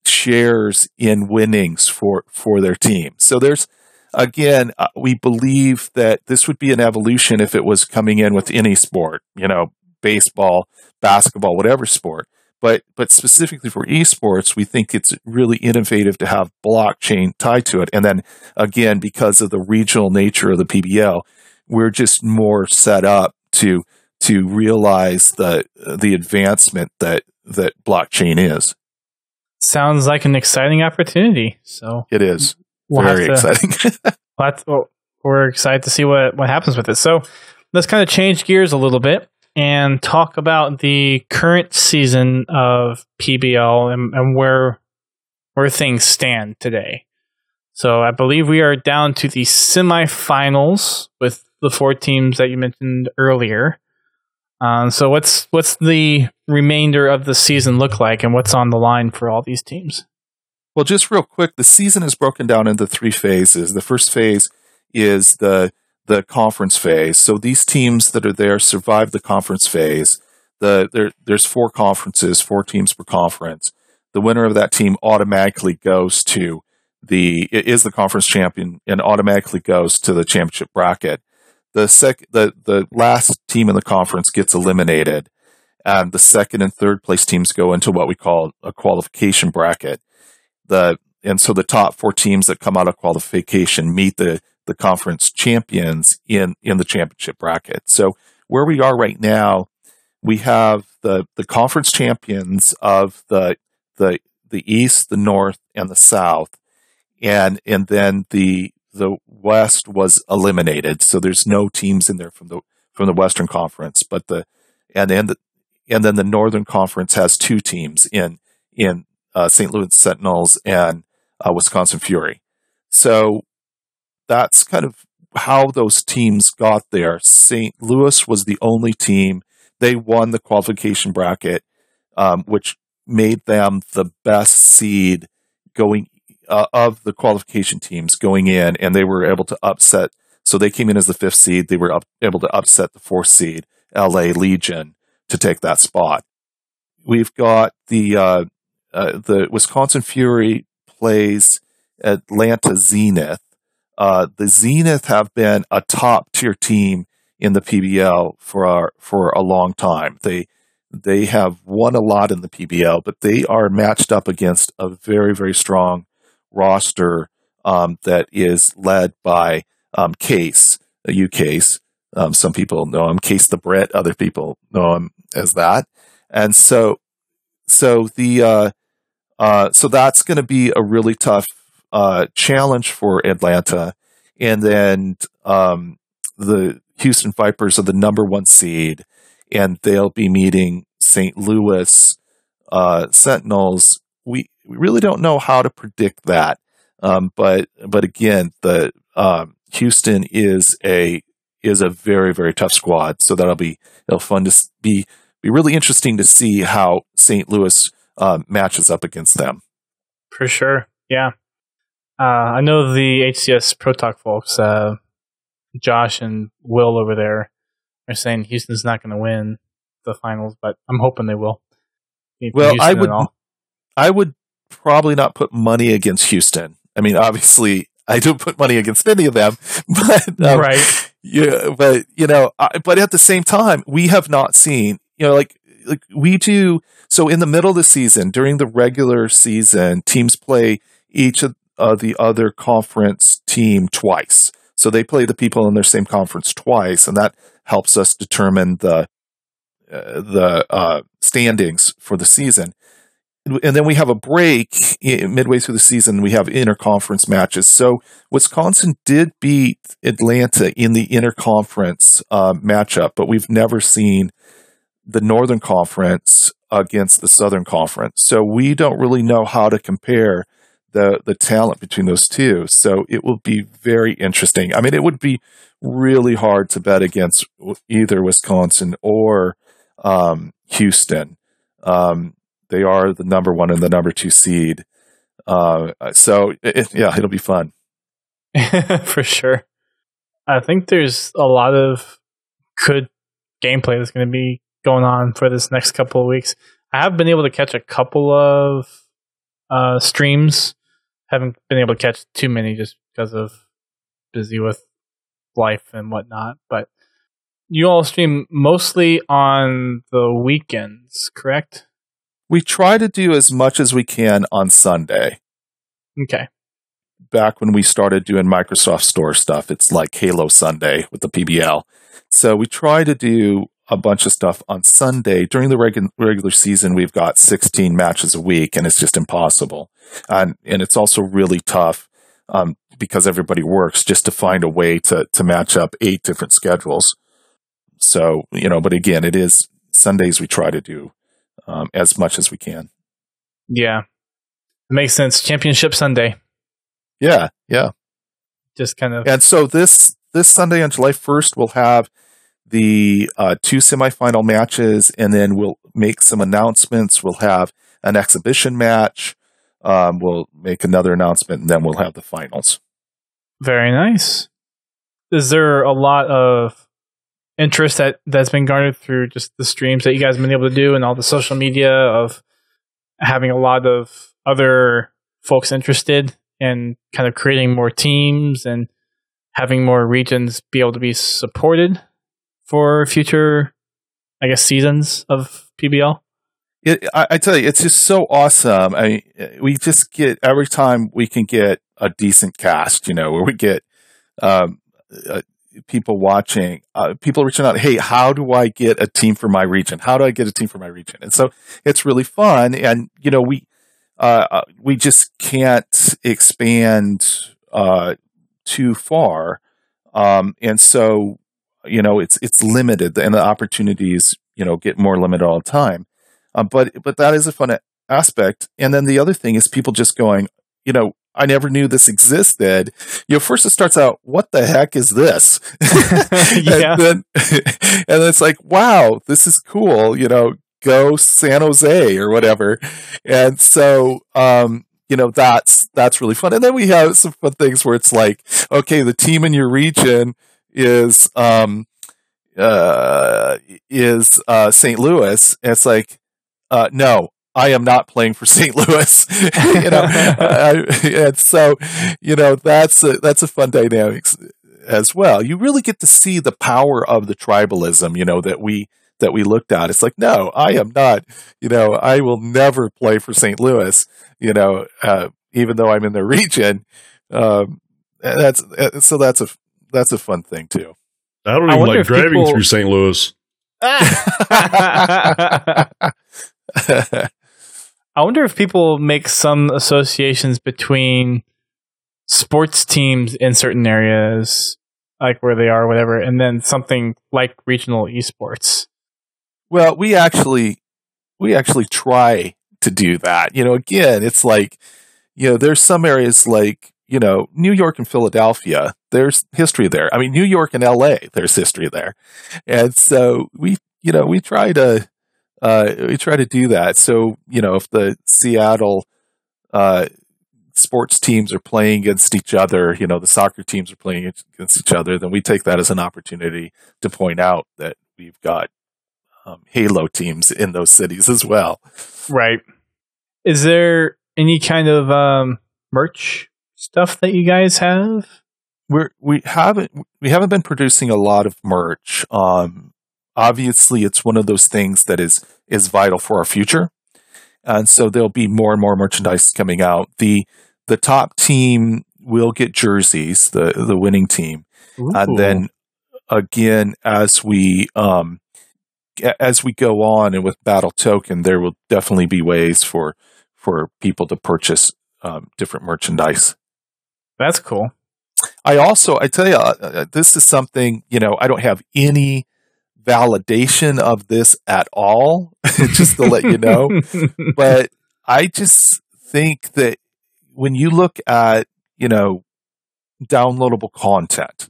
shares in winnings for, for their team. So there's, again, uh, we believe that this would be an evolution if it was coming in with any sport, you know, baseball, basketball, whatever sport. But but specifically for esports, we think it's really innovative to have blockchain tied to it. And then, again, because of the regional nature of the P B L, we're just more set up to to realize the the advancement that, that blockchain is. Sounds like an exciting opportunity. So it is. We'll Very to, exciting. well, we're excited to see what, what happens with it. So let's kind of change gears a little bit and talk about the current season of P B L and, and where where things stand today. So I believe we are down to the semifinals with the four teams that you mentioned earlier. Um, so what's what's the remainder of the season look like, and what's on the line for all these teams? Well, just real quick, the season is broken down into three phases. The first phase is the the conference phase. So these teams that are there survive the conference phase. The there, there's four conferences, four teams per conference. The winner of that team automatically goes to the is the conference champion and automatically goes to the championship bracket. The sec the the last team in the conference gets eliminated, and the second and third place teams go into what we call a qualification bracket. The and so the top four teams that come out of qualification meet the the conference champions in, in the championship bracket. So where we are right now, we have the, the conference champions of the, the, the East, the North, and the South. and and then the the West was eliminated. So there's no teams in there from the from the Western Conference, but the and and the, and then the Northern Conference has two teams in in uh, Saint Louis Sentinels and uh, Wisconsin Fury. So that's kind of how those teams got there. Saint Louis was the only team. They won the qualification bracket, um, which made them the best seed going uh, of the qualification teams going in, and they were able to upset. So they came in as the fifth seed. They were up, able to upset the fourth seed, L A Legion, to take that spot. We've got the uh, uh, the Wisconsin Fury plays Atlanta Zenith. Uh, the Zenith have been a top tier team in the P B L for our, for a long time. They they have won a lot in the P B L, but they are matched up against a very very strong roster um, that is led by um, Case, a U Case. Um, some people know him, Case the Brit. Other people know him as that. And so so the uh, uh, so that's going to be a really tough Uh, challenge for Atlanta. And then um, the Houston Vipers are the number one seed, and they'll be meeting Saint Louis uh, Sentinels. We, we really don't know how to predict that, um, but but again, the um, Houston is a is a very very tough squad. So that'll be it'll fun to be be really interesting to see how Saint Louis uh, matches up against them. For sure, yeah. Uh, I know the H C S Pro Talk folks, uh, Josh and Will over there, are saying Houston's not going to win the finals, but I'm hoping they will. Well, I would, I would probably not put money against Houston. I mean, obviously, I don't put money against any of them, but um, right, yeah, but you know, I, but at the same time, we have not seen, you know, like like we do. So in the middle of the season, during the regular season, teams play each of Uh, the other conference team twice. So they play the people in their same conference twice, and that helps us determine the uh, the uh, standings for the season. And then we have a break midway through the season. We have interconference matches. So Wisconsin did beat Atlanta in the interconference uh, matchup, but we've never seen the Northern Conference against the Southern Conference. So we don't really know how to compare the the talent between those two. So it will be very interesting. I mean, it would be really hard to bet against either Wisconsin or um, Houston. Um, they are the number one and the number two seed. Uh, so it, yeah, it'll be fun. For sure. I think there's a lot of good gameplay that's going to be going on for this next couple of weeks. I have been able to catch a couple of uh, streams. Haven't been able to catch too many just because of busy with life and whatnot. But you all stream mostly on the weekends, correct? We try to do as much as we can on Sunday. Okay. Back when we started doing Microsoft Store stuff, it's like Halo Sunday with the P B L. So we try to do a bunch of stuff on Sunday. During the regu- regular season, we've got sixteen matches a week, and it's just impossible. And and it's also really tough um, because everybody works just to find a way to to match up eight different schedules. So, you know, but again, it is Sundays we try to do um, as much as we can. Yeah. It makes sense. Championship Sunday. Yeah, yeah. Just kind of. And so this this Sunday on July first, we'll have the uh, two semifinal matches, and then we'll make some announcements. We'll have an exhibition match. Um, we'll make another announcement, and then we'll have the finals. Very nice. Is there a lot of interest that, that's been garnered through just the streams that you guys have been able to do and all the social media of having a lot of other folks interested in kind of creating more teams and having more regions be able to be supported for future, I guess, seasons of P B L? It, I, I tell you, it's just so awesome. I mean, we just get, every time we can get a decent cast, you know, where we get um, uh, people watching, uh, people reaching out, hey, how do I get a team for my region? How do I get a team for my region? And so it's really fun. And, you know, we, uh, we just can't expand uh, too far, um, and so you know it's it's limited, and the opportunities you know get more limited all the time. Uh, but but that is a fun aspect. And then the other thing is people just going, you know, I never knew this existed. You know, first it starts out, what the heck is this? Yeah. and then and then it's like, wow, this is cool. You know, go San Jose or whatever. And so, um, you know, that's that's really fun. And then we have some fun things where it's like, okay, the team in your region is um, uh, is uh, Saint Louis. And it's like, uh, no. I am not playing for Saint Louis, you know, I, and so, you know, that's a, that's a fun dynamic as well. You really get to see the power of the tribalism, you know, that we, that we looked at. It's like, no, I am not, you know, I will never play for Saint Louis, you know, uh, even though I'm in the region. Um, that's, so that's a, that's a fun thing too. I don't even I like driving people... through Saint Louis. I wonder if people make some associations between sports teams in certain areas, like where they are, or whatever, and then something like regional esports. Well, we actually we actually try to do that. You know, again, it's like, you know, there's some areas like, you know, New York and Philadelphia, there's history there. I mean, New York and L A, there's history there. And so we, you know, we try to Uh, we try to do that. So, you know, if the Seattle uh, sports teams are playing against each other, you know, the soccer teams are playing against each other, then we take that as an opportunity to point out that we've got um, Halo teams in those cities as well. Right. Is there any kind of um, merch stuff that you guys have? We're, we haven't we haven't been producing a lot of merch. Um, obviously, it's one of those things that is is vital for our future, and so there'll be more and more merchandise coming out. the The top team will get jerseys, the the winning team, Ooh. And then again, as we um as we go on, and with Battle Token, there will definitely be ways for for people to purchase um, different merchandise. That's cool. I also, I tell you, uh, this is something, you know, I don't have any validation of this at all, just to let you know. But I just think that when you look at, you know, downloadable content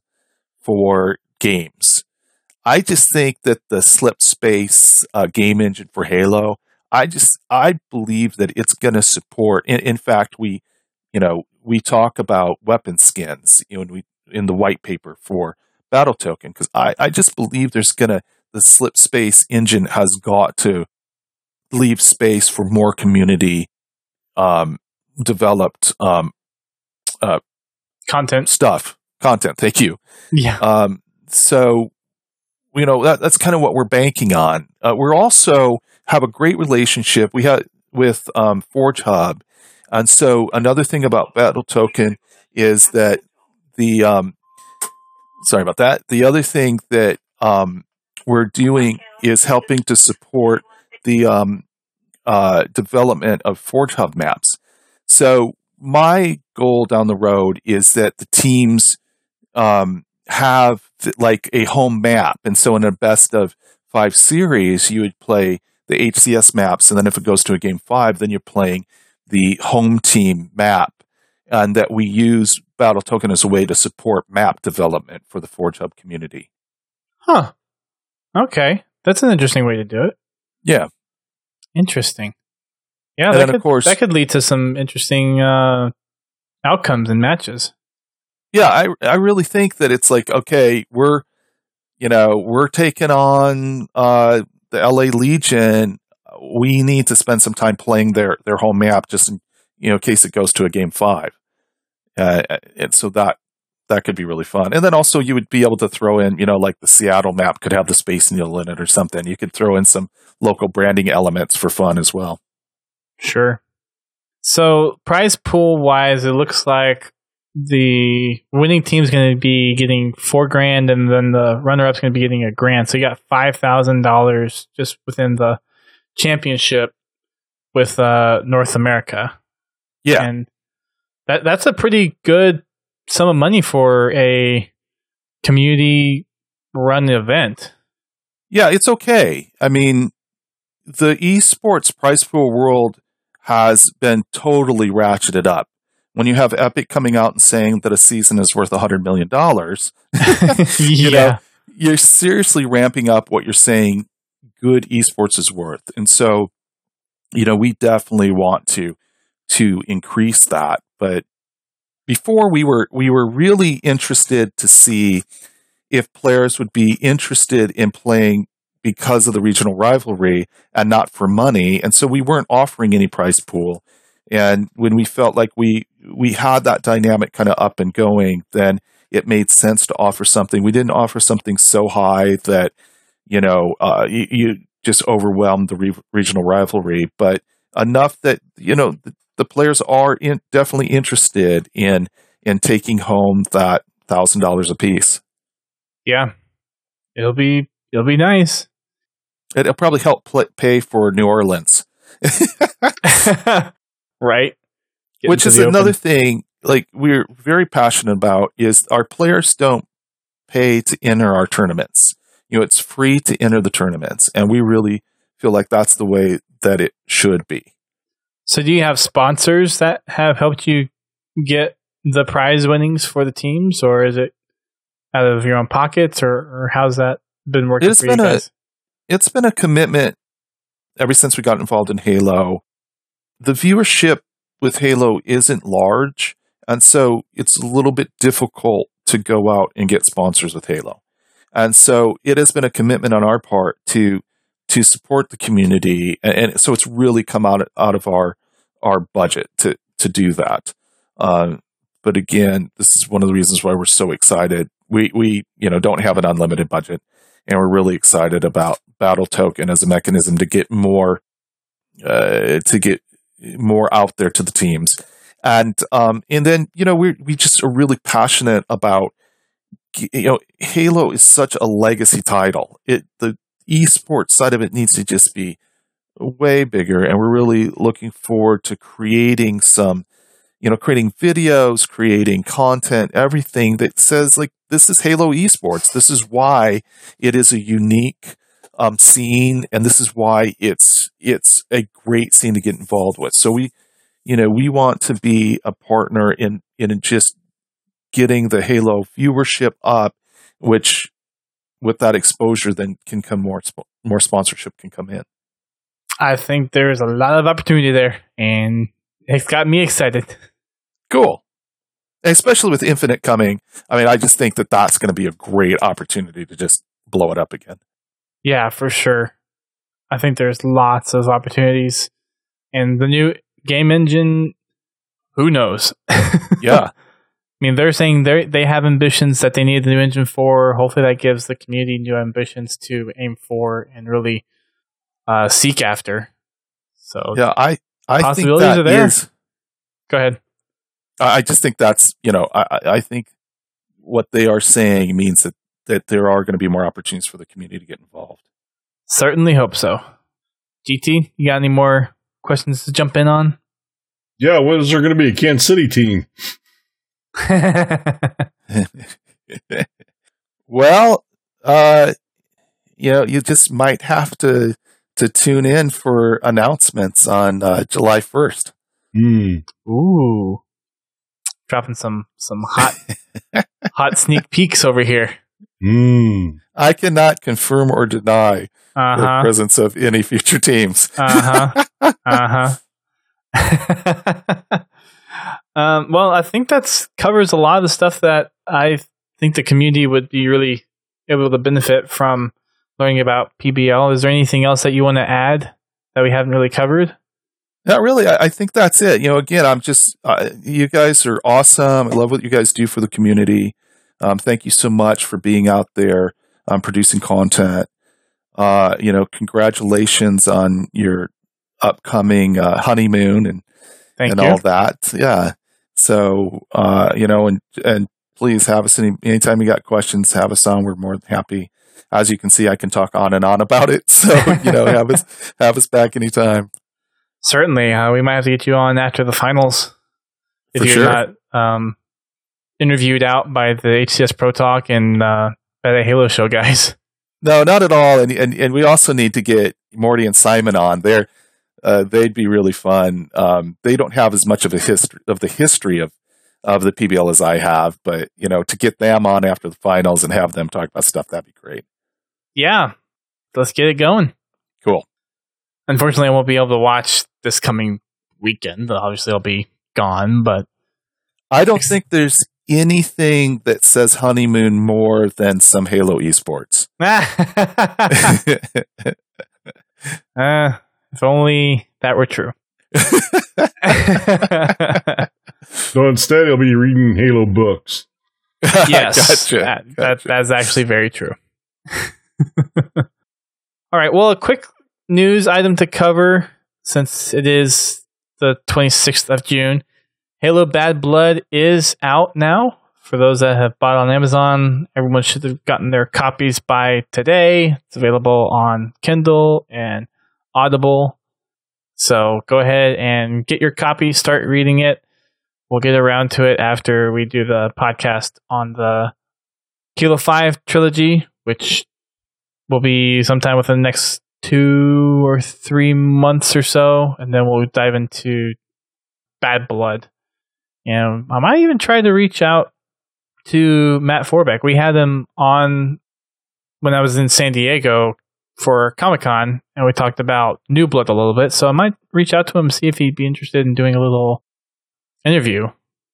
for games, I just think that the Slipspace uh, game engine for Halo, I just, I believe that it's going to support, in, in fact, we, you know, we talk about weapon skins, you know, when we, in the white paper for Battle Token, because I, I just believe there's going to, the Slipspace engine has got to leave space for more community um, developed um, uh, content stuff. Content, thank you. Yeah. Um, so, you know, that, that's kind of what we're banking on. Uh, we're also have a great relationship we had with um, Forge Hub. And so another thing about Battle Token is that the, um, sorry about that. The other thing that um, we're doing is helping to support the um, uh, development of Forge Hub maps. So my goal down the road is that the teams um, have like a home map. And so in a best of five series, you would play the H C S maps. And then if it goes to a game five, then you're playing the home team map, and that we use Battle Token as a way to support map development for the Forge Hub community. Huh. Okay. That's an interesting way to do it. Yeah. Interesting. Yeah, and that then, could, of course, that could lead to some interesting uh, outcomes and matches. Yeah, I I really think that it's like, okay, we're, you know, we're taking on uh, the L A Legion. We need to spend some time playing their, their home map, just in, you know, in case it goes to a game five. Uh, and so that that could be really fun. And then also you would be able to throw in, you know, like the Seattle map could have the Space Needle in it or something. You could throw in some local branding elements for fun as well. Sure. So prize pool wise, it looks like the winning team is going to be getting four grand, and then the runner up is going to be getting a grand. So you got five thousand dollars just within the championship. with uh, North America. Yeah. And that that's a pretty good sum of money for a community run event. Yeah, it's okay. I mean, the esports prize pool world has been totally ratcheted up. When you have Epic coming out and saying that a season is worth one hundred million dollars, you yeah. know, you're seriously ramping up what you're saying good esports is worth. And so, you know, we definitely want to to increase that. But before we were we were really interested to see if players would be interested in playing because of the regional rivalry and not for money. And so we weren't offering any prize pool. And when we felt like we we had that dynamic kind of up and going, then it made sense to offer something. We didn't offer something so high that, you know, uh, you, you just overwhelmed the re- regional rivalry, but enough that, you know, the, the players are in, definitely interested in in taking home that one thousand dollars a piece. Yeah. It'll be it'll be nice. It'll probably help pl- pay for New Orleans. Right. Get Which is open. another thing, like, we're very passionate about is our players don't pay to enter our tournaments. You know, it's free to enter the tournaments, and we really feel like that's the way that it should be. So do you have sponsors that have helped you get the prize winnings for the teams, or is it out of your own pockets, or, or how's that been working It's for been you a guys? it's been a commitment ever since we got involved in Halo. The viewership with Halo isn't large, and so it's a little bit difficult to go out and get sponsors with Halo. And so it has been a commitment on our part to to support the community, and, and so it's really come out out of our our budget to to do that. Uh, but again, this is one of the reasons why we're so excited. We we you know don't have an unlimited budget, and we're really excited about Battle Token as a mechanism to get more uh, to get more out there to the teams. And um, and then, you know, we we just are really passionate about, you know, Halo is such a legacy title. It the esports side of it needs to just be way bigger, and we're really looking forward to creating some, you know, creating videos, creating content, everything that says, like, this is Halo esports. This is why it is a unique um, scene, and this is why it's it's a great scene to get involved with. So we, you know, we want to be a partner in in just getting the Halo viewership up, which with that exposure then can come more more sponsorship can come in. I think there's a lot of opportunity there, and it's got me excited. Cool. Especially with Infinite coming. I mean, I just think that that's going to be a great opportunity to just blow it up again. Yeah, for sure. I think there's lots of opportunities. And the new game engine, who knows? Yeah. I mean, they're saying they they have ambitions that they need the new engine for. Hopefully that gives the community new ambitions to aim for and really uh, seek after. So yeah, I, I think possibilities that are there. is... Go ahead. I just think that's, you know, I, I think what they are saying means that, that there are going to be more opportunities for the community to get involved. Certainly hope so. G T, you got any more questions to jump in on? Yeah, when is there going to be a Kansas City team? Well, uh, you know, you just might have to to tune in for announcements on uh, July first. Mm. Ooh. Dropping some some hot hot sneak peeks over here. Mm. I cannot confirm or deny Uh-huh. the presence of any future teams. Uh-huh. Uh-huh. um, well, I think that's covers a lot of the stuff that I think the community would be really able to benefit from learning about P B L. Is there anything else that you want to add that we haven't really covered? Not really. I, I think that's it. You know, again, I'm just, uh, you guys are awesome. I love what you guys do for the community. Um, thank you so much for being out there, um, producing content. Uh, you know, congratulations on your upcoming uh, honeymoon and Thank and you. all that. Yeah. So, uh, you know, and and please have us any anytime you got questions, have us on. We're more than happy. As you can see, I can talk on and on about it. So, you know, have us have us back anytime. Certainly. Uh, we might have to get you on after the finals. If For you're sure. not um, interviewed out by the H C S Pro Talk and uh, by the Halo Show guys. No, not at all. And and, and we also need to get Morty and Simon on. They're, uh, they'd be really fun. Um, they don't have as much of a history of the history of, of the P B L as I have, but you know, to get them on after the finals and have them talk about stuff, that'd be great. Yeah. Let's get it going. Cool. Unfortunately, I won't be able to watch this coming weekend. Obviously, I'll be gone, but I don't think there's anything that says honeymoon more than some Halo esports. uh, if only that were true. So instead, he'll be reading Halo books. Yes, Gotcha. that, that Gotcha. that's actually very true. All right, well, a quick news item to cover since it is the twenty-sixth of June. Halo Bad Blood is out now. For those that have bought on Amazon, everyone should have gotten their copies by today. It's available on Kindle and Audible. So go ahead and get your copy, start reading it. We'll get around to it after we do the podcast on the Kilo five trilogy, which will be sometime within the next two or three months or so. And then we'll dive into Bad Blood. And I might even try to reach out to Matt Forbeck. We had him on when I was in San Diego for Comic-Con, and we talked about New Blood a little bit. So I might reach out to him, see if he'd be interested in doing a little interview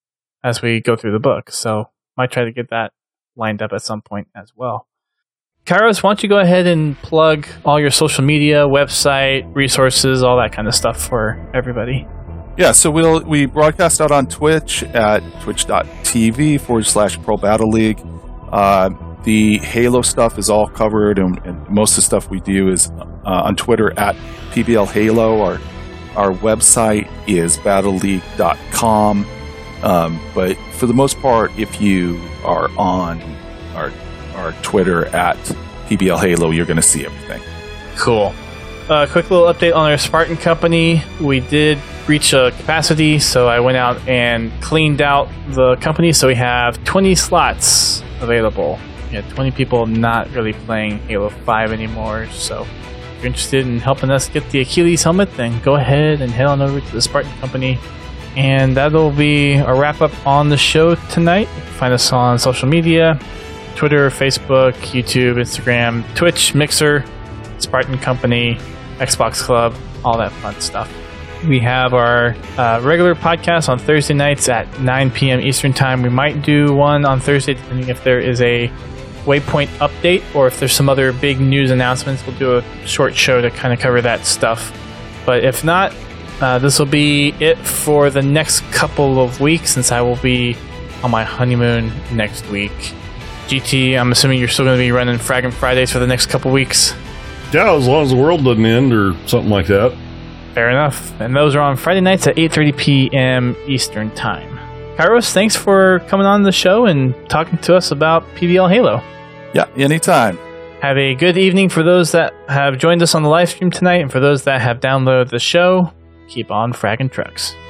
as we go through the book. So might try to get that lined up at some point as well. Kairos, why don't you go ahead and plug all your social media, website, resources, all that kind of stuff for everybody. Yeah, so we'll we broadcast out on Twitch at twitch.tv forward slash Pro Battle League. Uh, the Halo stuff is all covered, and, and most of the stuff we do is uh, on Twitter at P B L Halo. Our our website is battle league dot com. Um, but for the most part, if you are on our our Twitter at P B L Halo, you're going to see everything. Cool. A uh, quick little update on our Spartan company. We did reach a capacity, so I went out and cleaned out the company. So we have twenty slots available. We had twenty people not really playing Halo five anymore. So if you're interested in helping us get the Achilles helmet, then go ahead and head on over to the Spartan company. And that'll be a wrap up on the show tonight. You can find us on social media, Twitter, Facebook, YouTube, Instagram, Twitch, Mixer, Spartan Company, Xbox Club, all that fun stuff. We have our uh, regular podcast on Thursday nights at nine p.m. Eastern Time. We might do one on Thursday, depending if there is a Waypoint update or if there's some other big news announcements. We'll do a short show to kind of cover that stuff. But if not, uh, this will be it for the next couple of weeks, since I will be on my honeymoon next week. G T, I'm assuming you're still going to be running Fraggin' Fridays for the next couple weeks. Yeah, as long as the world doesn't end or something like that. Fair enough. And those are on Friday nights at eight thirty p.m. Eastern Time. Kairos, thanks for coming on the show and talking to us about P B L Halo. Yeah, anytime. Have a good evening for those that have joined us on the live stream tonight, and for those that have downloaded the show, keep on fragging trucks.